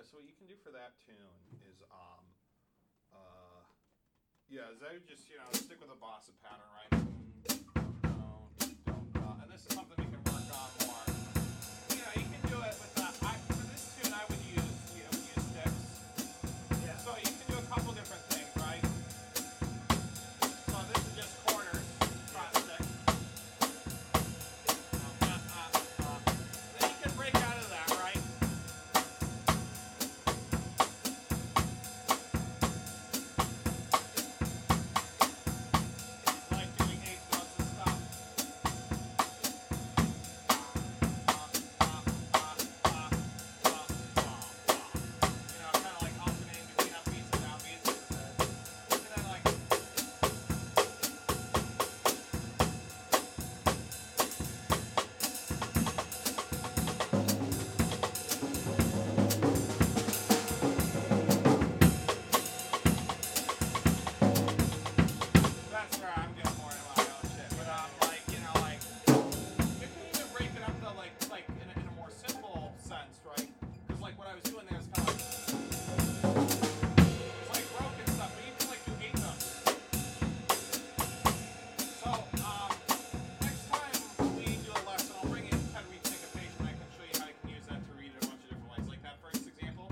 So what you can do for that tune is, is I would just, stick with a bossa pattern, right? And this is something we can work on more. You can do it with, for this tune, I would use sticks. Yeah. So you can do a couple different things, right? So this is just corners, flat sticks. Then you can break out of that, right? Like doing eighth notes and stuff. Kind of like alternating between upbeats and downbeats. And then like. That's where I'm getting more into my own shit. But you can even break it up though, like in a more simple sense, right? Because like what I was doing there is kind of like it's like broken stuff, but you can like do eight notes. So next time we do a lesson, I'll bring in kind of read syncopation. I can show you how you can use that to read it a bunch of different ways. Like that first example.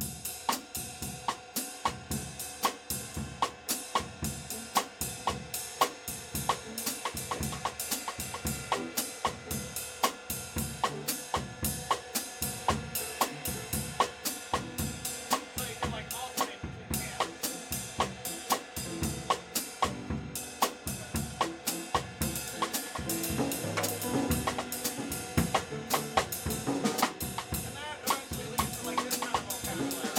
So you can like alternate between hands. And that eventually leads to like this kind of vocabulary.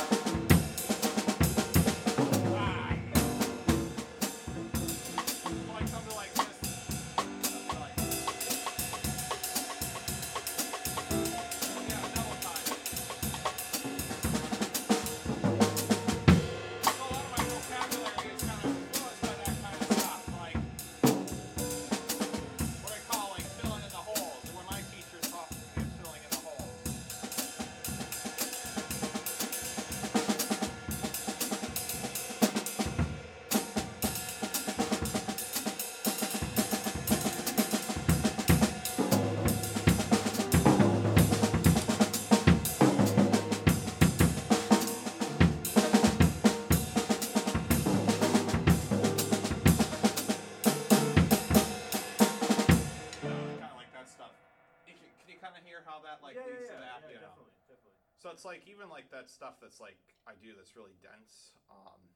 Like something like this. Something like double time. So a lot of my vocabulary is kind of influenced by that kind of stuff, like what I call like filling in the holes, or when my teachers taught me filling in the holes. Kind of like that stuff. Can you kind of hear how that like leads to that? Definitely. So it's like even like that stuff that's like I do that's really dense.